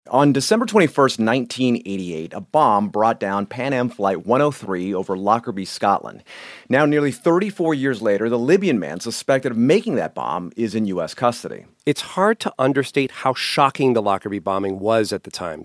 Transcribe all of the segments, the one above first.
On December 21st, 1988, a bomb brought down Pan Am Flight 103 over Lockerbie, Scotland. Now, nearly 34 years later, the Libyan man suspected of making that bomb is in U.S. custody. It's hard to understate how shocking the Lockerbie bombing was at the time.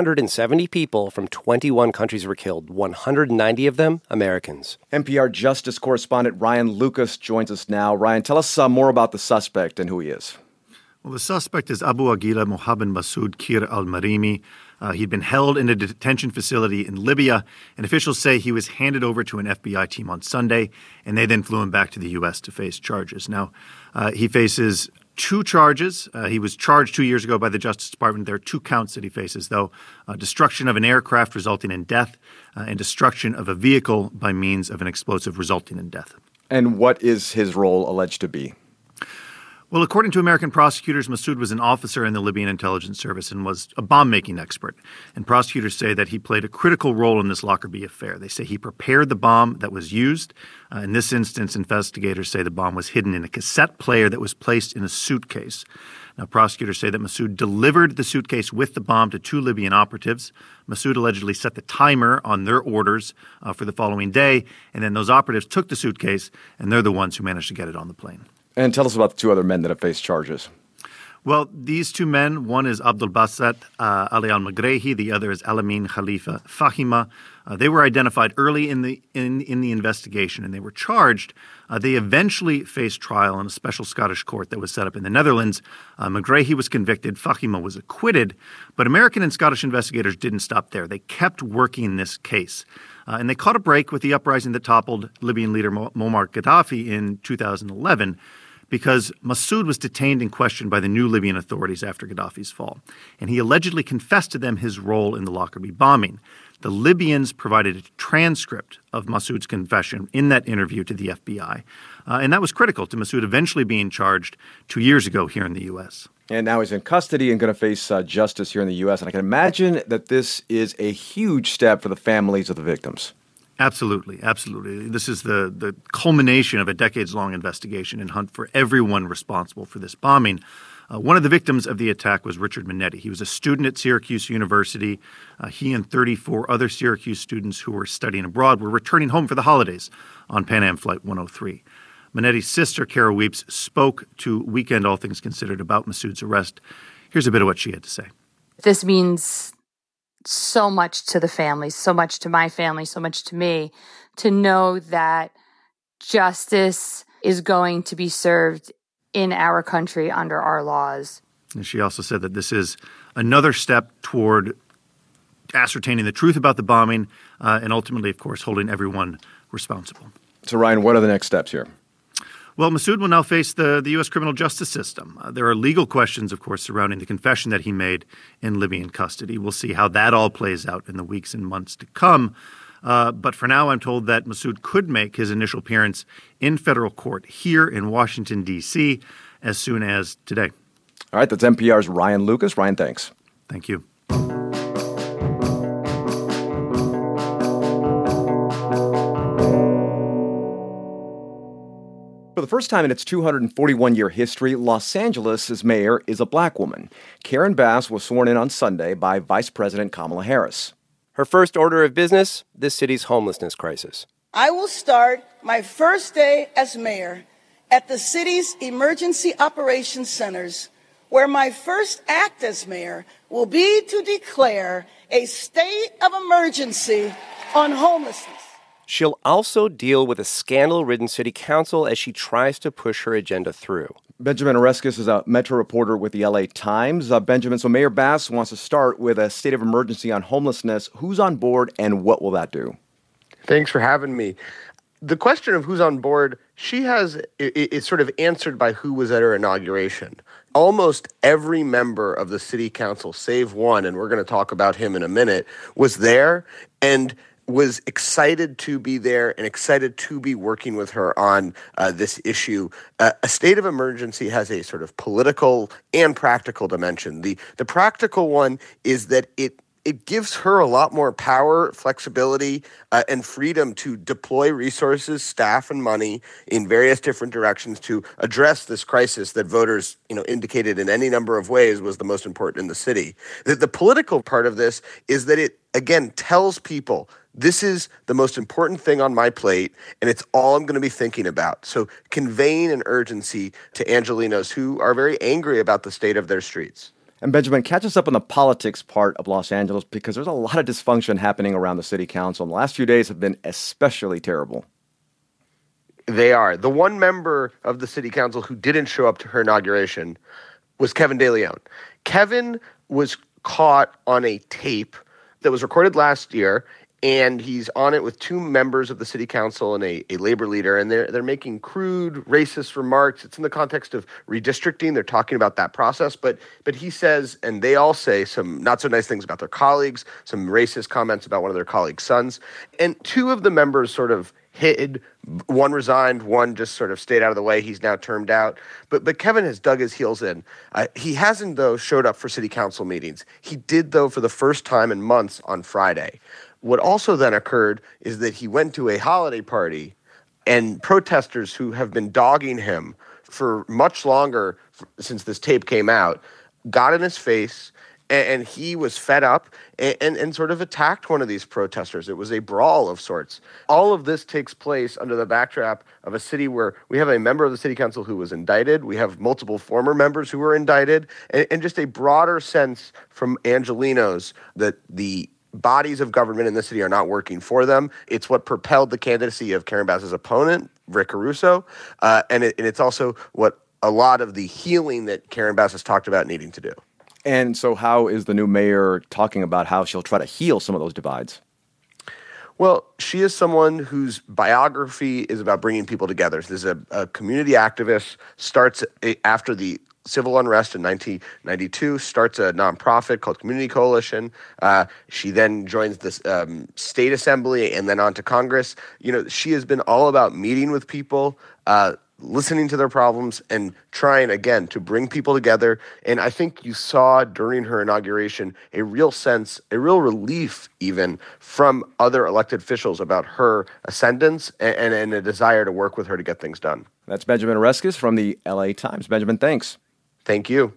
270 people from 21 countries were killed, 190 of them Americans. NPR Justice correspondent Ryan Lucas joins us now. Ryan, tell us more about the suspect and who he is. Well, the suspect is Abu Aguila Mohammed Masoud Kir al-Marimi. He'd been held in a detention facility in Libya, and officials say he was handed over to an FBI team on Sunday, and they then flew him back to the U.S. to face charges. Now, he faces two charges. He was charged 2 years ago by the Justice Department. There are two counts that he faces, though. Destruction of an aircraft resulting in death and destruction of a vehicle by means of an explosive resulting in death. And what is his role alleged to be? Well, according to American prosecutors, Masoud was an officer in the Libyan intelligence service and was a bomb-making expert. And prosecutors say that he played a critical role in this Lockerbie affair. They say he prepared the bomb that was used. In this instance, investigators say the bomb was hidden in a cassette player that was placed in a suitcase. Now, prosecutors say that Masoud delivered the suitcase with the bomb to two Libyan operatives. Masoud allegedly set the timer on their orders for the following day, and then those operatives took the suitcase, and they're the ones who managed to get it on the plane. And tell us about the two other men that have faced charges. Well, these two men, one is Abdul Basset Ali al-Magrehi, the other is Alamin Khalifa Fahima. They were identified early in the investigation, and they were charged. They eventually faced trial in a special Scottish court that was set up in the Netherlands. Magrehi was convicted, Fahima was acquitted, but American and Scottish investigators didn't stop there. They kept working this case. And they caught a break with the uprising that toppled Libyan leader Muammar Gaddafi in 2011 because Masoud was detained and questioned by the new Libyan authorities after Gaddafi's fall. And he allegedly confessed to them his role in the Lockerbie bombing. The Libyans provided a transcript of Masoud's confession in that interview to the FBI. And that was critical to Masoud eventually being charged 2 years ago here in the U.S. And now he's in custody and going to face justice here in the U.S. And I can imagine that this is a huge step for the families of the victims. Absolutely, absolutely. This is the culmination of a decades-long investigation and hunt for everyone responsible for this bombing. One of the victims of the attack was Richard Minetti. He was a student at Syracuse University. He and 34 other Syracuse students who were studying abroad were returning home for the holidays on Pan Am Flight 103. Minetti's sister, Kara Weeps, spoke to Weekend All Things Considered about Masoud's arrest. Here's a bit of what she had to say. This means so much to the family, so much to my family, so much to me, to know that justice is going to be served in our country under our laws. And she also said that this is another step toward ascertaining the truth about the bombing and ultimately, of course, holding everyone responsible. So, Ryan, what are the next steps here? Well, Masoud will now face the U.S. criminal justice system. There are legal questions, of course, surrounding the confession that he made in Libyan custody. We'll see how that all plays out in the weeks and months to come. But for now, I'm told that Masoud could make his initial appearance in federal court here in Washington, D.C. as soon as today. All right, that's NPR's Ryan Lucas. Ryan, thanks. Thank you. For the first time in its 241-year history, Los Angeles' mayor is a black woman. Karen Bass was sworn in on Sunday by Vice President Kamala Harris. Her first order of business, this city's homelessness crisis. I will start my first day as mayor at the city's emergency operations centers, where my first act as mayor will be to declare a state of emergency on homelessness. She'll also deal with a scandal-ridden city council as she tries to push her agenda through. Benjamin Oreskes is a Metro reporter with the LA Times. Benjamin, so Mayor Bass wants to start with a state of emergency on homelessness. Who's on board and what will that do? Thanks for having me. The question of who's on board, she has it's sort of answered by who was at her inauguration. Almost every member of the city council, save one, and we're going to talk about him in a minute, was there and was excited to be there and excited to be working with her on this issue. A state of emergency has a sort of political and practical dimension. The practical one is that it it gives her a lot more power, flexibility, and freedom to deploy resources, staff, and money in various different directions to address this crisis that voters, indicated in any number of ways was the most important in the city. The political part of this is that it, again, tells people this is the most important thing on my plate, and it's all I'm going to be thinking about. So conveying an urgency to Angelenos who are very angry about the state of their streets. And Benjamin, catch us up on the politics part of Los Angeles, because there's a lot of dysfunction happening around the city council, and the last few days have been especially terrible. They are. The one member of the city council who didn't show up to her inauguration was Kevin De Leon. Kevin was caught on a tape that was recorded last year, and he's on it with two members of the city council and a labor leader, and they're making crude, racist remarks. It's in the context of redistricting. They're talking about that process, but he says, and they all say some not so nice things about their colleagues, some racist comments about one of their colleagues' sons, and two of the members sort of hid. One resigned, one just sort of stayed out of the way. He's now termed out. But Kevin has dug his heels in. He hasn't, though, showed up for city council meetings. He did, though, for the first time in months on Friday. What also then occurred is that he went to a holiday party, and protesters who have been dogging him for much longer since this tape came out got in his face, and he was fed up and sort of attacked one of these protesters. It was a brawl of sorts. All of this takes place under the backdrop of a city where we have a member of the city council who was indicted. We have multiple former members who were indicted, and just a broader sense from Angelenos that the bodies of government in the city are not working for them. It's what propelled the candidacy of Karen Bass's opponent, Rick Caruso, and it's also what a lot of the healing that Karen Bass has talked about needing to do. And so how is the new mayor talking about how she'll try to heal some of those divides? Well, she is someone whose biography is about bringing people together. There's a community activist, starts after the civil unrest in 1992, starts a nonprofit called Community Coalition. She then joins this state assembly and then on to Congress. She has been all about meeting with people, listening to their problems, and trying, again, to bring people together. And I think you saw during her inauguration a real relief even from other elected officials about her ascendance and a desire to work with her to get things done. That's Benjamin Oreskes from the LA Times. Benjamin, thanks. Thank you.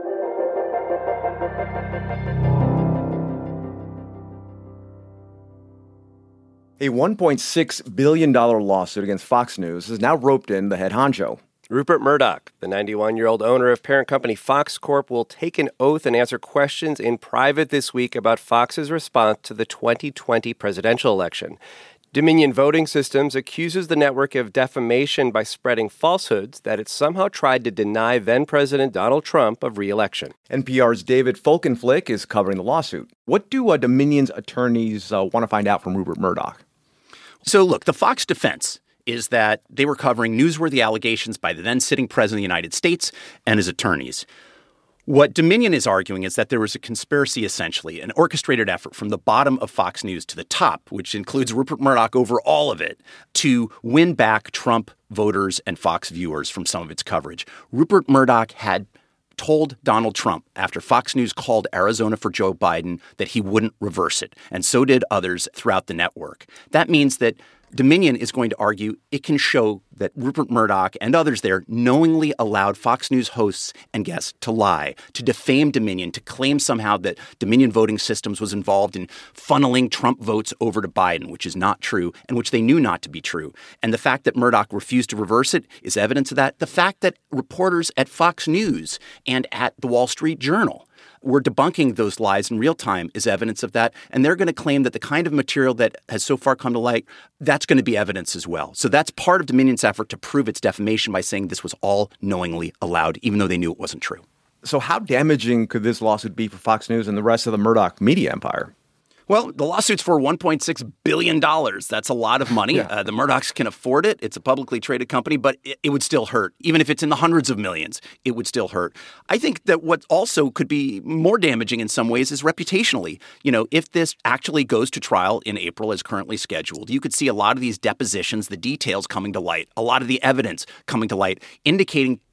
A $1.6 billion lawsuit against Fox News has now roped in the head honcho. Rupert Murdoch, the 91-year-old owner of parent company Fox Corp, will take an oath and answer questions in private this week about Fox's response to the 2020 presidential election. Dominion Voting Systems accuses the network of defamation by spreading falsehoods that it somehow tried to deny then-President Donald Trump of re-election. NPR's David Folkenflik is covering the lawsuit. What do Dominion's attorneys want to find out from Rupert Murdoch? So, look, the Fox defense is that they were covering newsworthy allegations by the then-sitting president of the United States and his attorneys. What Dominion is arguing is that there was a conspiracy, essentially, an orchestrated effort from the bottom of Fox News to the top, which includes Rupert Murdoch over all of it, to win back Trump voters and Fox viewers from some of its coverage. Rupert Murdoch had told Donald Trump after Fox News called Arizona for Joe Biden that he wouldn't reverse it, and so did others throughout the network. That means that Dominion is going to argue it can show that Rupert Murdoch and others there knowingly allowed Fox News hosts and guests to lie, to defame Dominion, to claim somehow that Dominion Voting Systems was involved in funneling Trump votes over to Biden, which is not true and which they knew not to be true. And the fact that Murdoch refused to reverse it is evidence of that. The fact that reporters at Fox News and at the Wall Street Journal were debunking those lies in real time is evidence of that. And they're going to claim that the kind of material that has so far come to light, that's going to be evidence as well. So that's part of Dominion's effort to prove its defamation by saying this was all knowingly allowed, even though they knew it wasn't true. So how damaging could this lawsuit be for Fox News and the rest of the Murdoch media empire? Well, the lawsuit's for $1.6 billion. That's a lot of money. Yeah. The Murdochs can afford it. It's a publicly traded company, but it would still hurt. Even if it's in the hundreds of millions, it would still hurt. I think that what also could be more damaging in some ways is reputationally. If this actually goes to trial in April as currently scheduled, you could see a lot of these depositions, the details coming to light, a lot of the evidence coming to light, indicating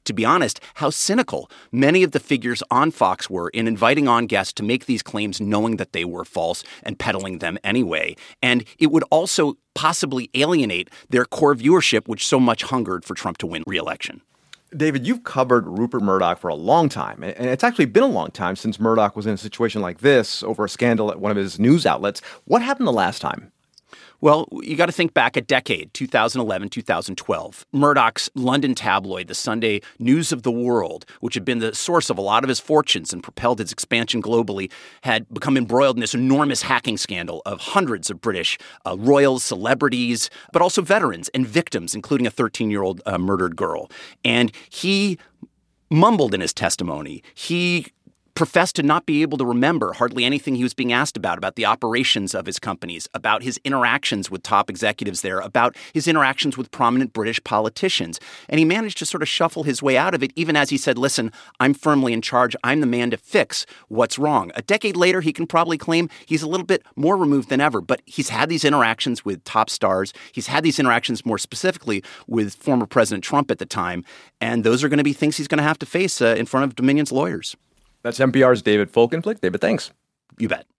to be honest, how cynical many of the figures on Fox were in inviting on guests to make these claims knowing that they were false and peddling them anyway. And it would also possibly alienate their core viewership, which so much hungered for Trump to win re-election. David, you've covered Rupert Murdoch for a long time, and it's actually been a long time since Murdoch was in a situation like this over a scandal at one of his news outlets. What happened the last time? Well, you got to think back a decade, 2011, 2012. Murdoch's London tabloid, the Sunday News of the World, which had been the source of a lot of his fortunes and propelled his expansion globally, had become embroiled in this enormous hacking scandal of hundreds of British royals, celebrities, but also veterans and victims, including a 13-year-old murdered girl. And he mumbled in his testimony. He professed to not be able to remember hardly anything he was being asked about the operations of his companies, about his interactions with top executives there, about his interactions with prominent British politicians. And he managed to sort of shuffle his way out of it, even as he said, listen, I'm firmly in charge. I'm the man to fix what's wrong. A decade later, he can probably claim he's a little bit more removed than ever, but he's had these interactions with top stars. He's had these interactions more specifically with former President Trump at the time. And those are going to be things he's going to have to face in front of Dominion's lawyers. That's NPR's David Folkenflik. David, thanks. You bet.